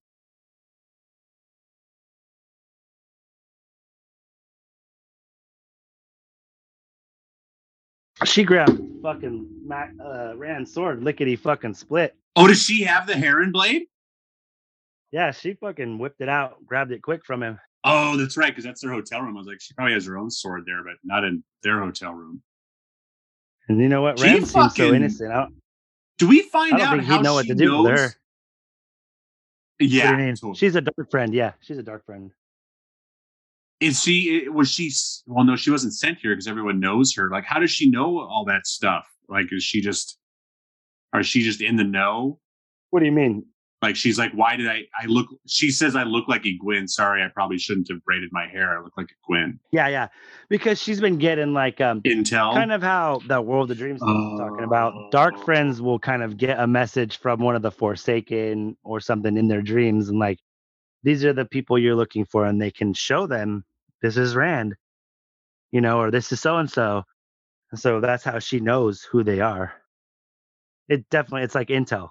She grabbed fucking Rand's sword, lickety fucking split. Oh, does she have the heron blade? Yeah, she fucking whipped it out, grabbed it quick from him. Oh, that's right, because that's their hotel room. I was like, she probably has her own sword there, but not in their hotel room. And you know what? She Rand seems so fucking- innocent. Do we I find don't out think how he'd know what she to do knows? with her. What do Yeah. you mean? totally. She's a dark friend. Yeah, she's a dark friend. Is she? Was she? Well, no, she wasn't sent here because everyone knows her. Like, how does she know all that stuff? Like, is she just? Or is she just in the know? What do you mean? Like, she's like, why did I look? She says I look like a Gwyn. Sorry, I probably shouldn't have braided my hair. I look like a Gwyn. Yeah, because she's been getting like Intel. kind of how that World of Dreams thing was talking about. Dark friends will kind of get a message from one of the Forsaken or something in their dreams, and like these are the people you're looking for, and they can show them this is Rand, or this is so and so. And so that's how she knows who they are. It's like intel,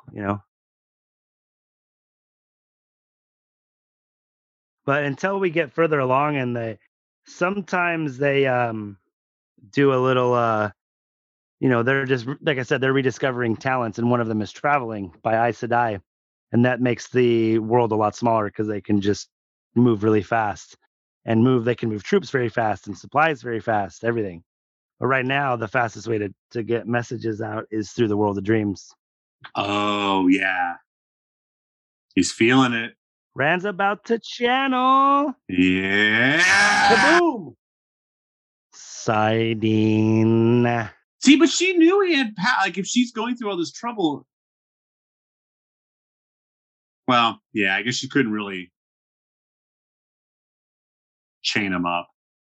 But until we get further along, and sometimes they do a little they're just, like I said, they're rediscovering talents, and one of them is traveling by Aes Sedai, and that makes the world a lot smaller because they can just move really fast they can move troops very fast and supplies very fast, everything. But right now the fastest way to get messages out is through the World of Dreams. Oh yeah, he's feeling it. Rand's about to channel. Yeah. Kaboom! Siding. See, but she knew he had like if she's going through all this trouble. Well, yeah, I guess she couldn't really chain him up.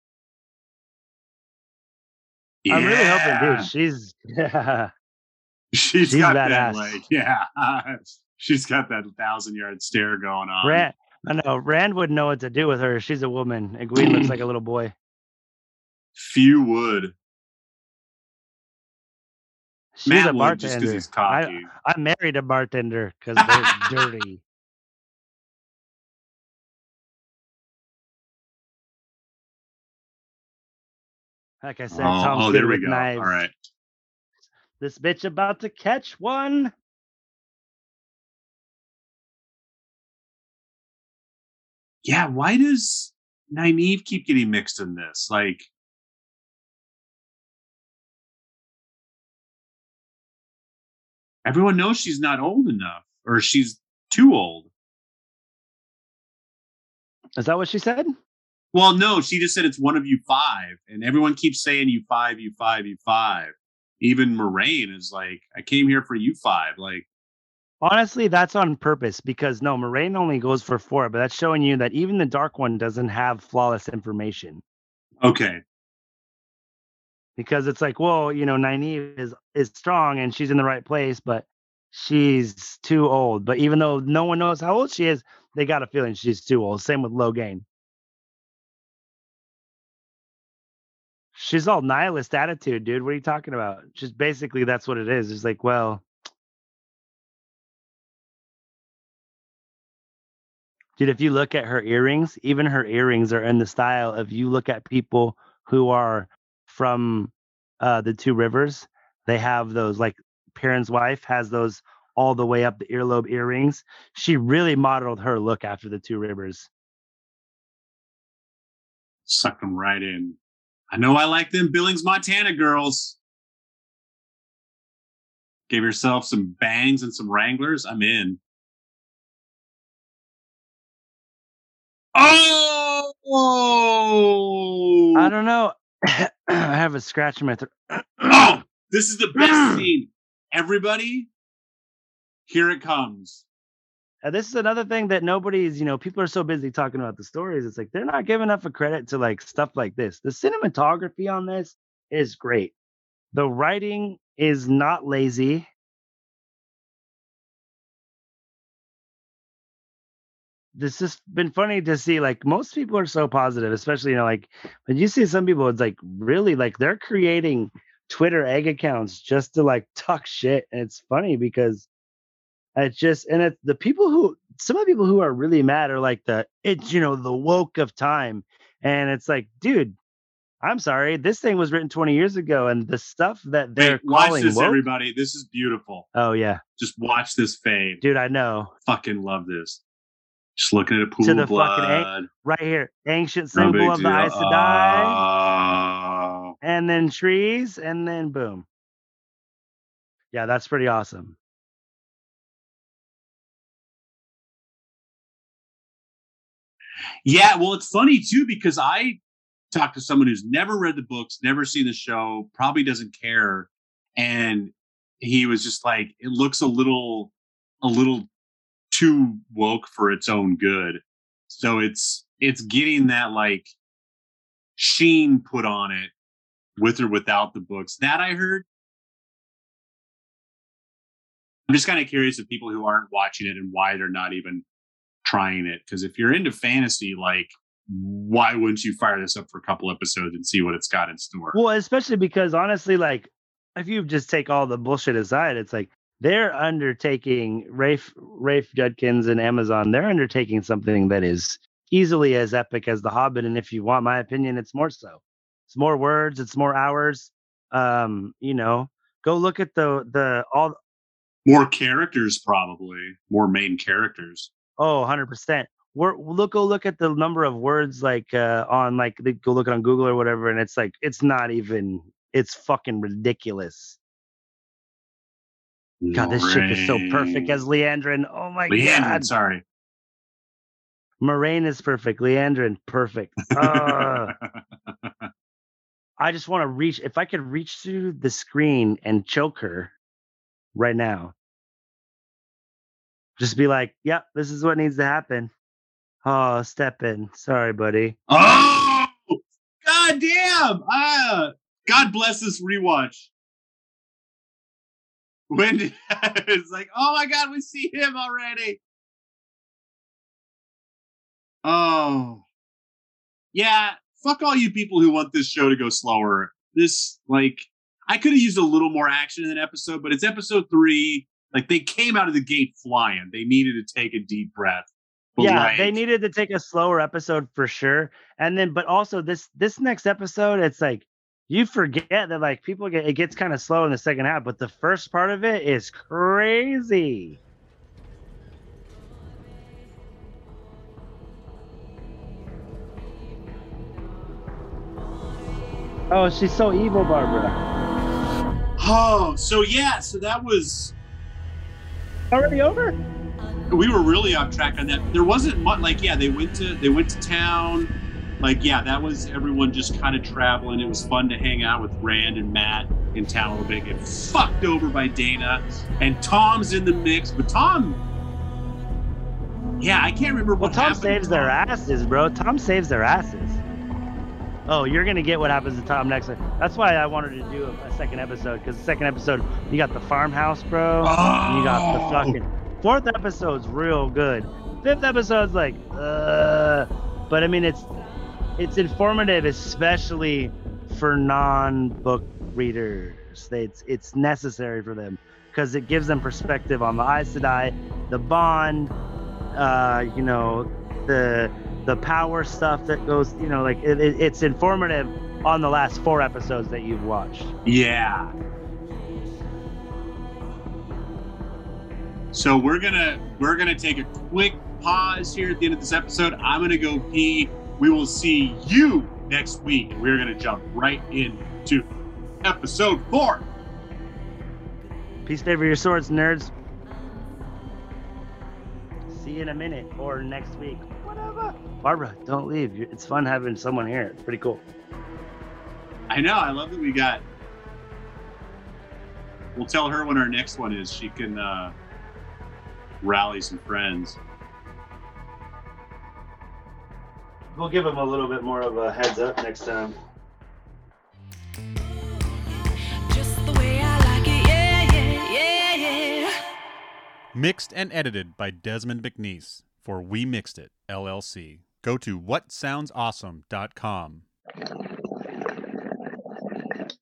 Yeah. I'm really hoping, dude. She's got that, badass. like, yeah. She's got that 1,000-yard stare going on. Rand, I know Rand wouldn't know what to do with her. She's a woman. Egwene looks like a little boy. Few would. She's Matt a would just because bartender. he's cocky. I married a bartender because they're dirty. Like I said, Tom's good there we with go. knives. All right. This bitch about to catch one. Yeah, why does Nynaeve keep getting mixed in this? Like, everyone knows she's not old enough, or she's too old. Is that what she said? Well, no, she just said it's one of you five, and everyone keeps saying you five, you five, you five. Even Moraine is like, I came here for you five. Like, honestly, that's on purpose because no, Moraine only goes for 4, but that's showing you that even the Dark One doesn't have flawless information. Okay. Because it's like, well, Nynaeve is strong and she's in the right place, but she's too old. But even though no one knows how old she is, they got a feeling she's too old. Same with Logain. She's all nihilist attitude, dude. What are you talking about? Just basically that's what it is. It's like, well, Dude, if you look at her earrings, even her earrings are in the style of you look at people who are from the Two Rivers. They have those, like Perrin's wife has those all the way up the earlobe earrings. She really modeled her look after the Two Rivers. Suck them right in. I know I like them Billings, Montana girls. Give yourself some bangs and some Wranglers. I'm in. Oh! I don't know. I have a scratch in my throat. Oh, this is the best scene. Everybody, here it comes. This is another thing that nobody's, people are so busy talking about the stories. It's like they're not giving enough of credit to like stuff like this. The cinematography on this is great. The writing is not lazy. This has been funny to see. Like most people are so positive, especially like when you see some people, it's like really like they're creating Twitter egg accounts just to like talk shit, and it's funny because it's the people who some of the people who are really mad are like the woke of time, and it's like, dude, I'm sorry, this thing was written 20 years ago, and the stuff that they're watch this, woke, everybody. This is beautiful. Oh yeah, just watch this fade, dude. I know. Fucking love this. Just looking at a pool to the of blood. Right here. Ancient symbol of the Aes Sedai. And then trees, and then boom. Yeah, that's pretty awesome. Yeah, well, it's funny too, because I talked to someone who's never read the books, never seen the show, probably doesn't care. And he was just like, it looks a little too woke for its own good. So it's getting that like sheen put on it with or without the books. That I heard. I'm just kind of curious of people who aren't watching it and why they're not even trying it. Because if you're into fantasy, like, why wouldn't you fire this up for a couple episodes and see what it's got in store? Well, especially because honestly, like, if you just take all the bullshit aside, it's like they're undertaking Rafe Judkins and Amazon. They're undertaking something that is easily as epic as The Hobbit. And if you want my opinion, it's more so. It's more words. It's more hours. Go look at all. More characters, probably more main characters. Oh, 100%. Go look at the number of words like on like go look on Google or whatever, and it's like it's not even. It's fucking ridiculous. God, this chick is so perfect as Liandrin. Oh my God. Sorry. Moraine is perfect. Liandrin, perfect. I just want to reach. If I could reach through the screen and choke her right now, just be like, "Yep, this is what needs to happen." Oh, step in. Sorry, buddy. Oh, God damn. God bless this rewatch. When it's like, oh my God, we see him already. Oh, yeah. Fuck all you people who want this show to go slower. This, like, I could have used a little more action in an episode, but it's episode 3. Like, they came out of the gate flying. They needed to take a deep breath. But yeah, they needed to take a slower episode for sure. And then, but also this next episode, it's like, you forget that like it gets kind of slow in the second half, but the first part of it is crazy. Oh, she's so evil, Barbara. Oh, so that was already over. We were really off track on that. There wasn't much. Like, yeah, they went to town. Like, yeah, that was everyone just kind of traveling. It was fun to hang out with Rand and Matt in town a little bit. Get fucked over by Dana, and Tom's in the mix. But Tom, yeah, I can't remember what happened. Tom saves their asses, bro. Tom saves their asses. Oh, you're gonna get what happens to Tom next. That's why I wanted to do a second episode, because the second episode you got the farmhouse, bro. And you got the fucking. 4th episode's real good. 5th episode's like, but I mean, it's informative, especially for non-book readers. It's necessary for them because it gives them perspective on the Aes Sedai, the Bond, the power stuff that goes, you know, like it's informative on the last 4 episodes that you've watched. Yeah. So we're gonna take a quick pause here at the end of this episode. I'm gonna go pee. We will see you next week. We're gonna jump right into episode 4. Peace favor your swords, nerds. See you in a minute or next week. Whatever. Barbara, don't leave. It's fun having someone here. It's pretty cool. I know. I love that we got. We'll tell her when our next one is. She can rally some friends. We'll give them a little bit more of a heads up next time. Just the way I like it, yeah. Mixed and edited by Desmond McNeese for We Mixed It, LLC. Go to whatsoundsawesome.com.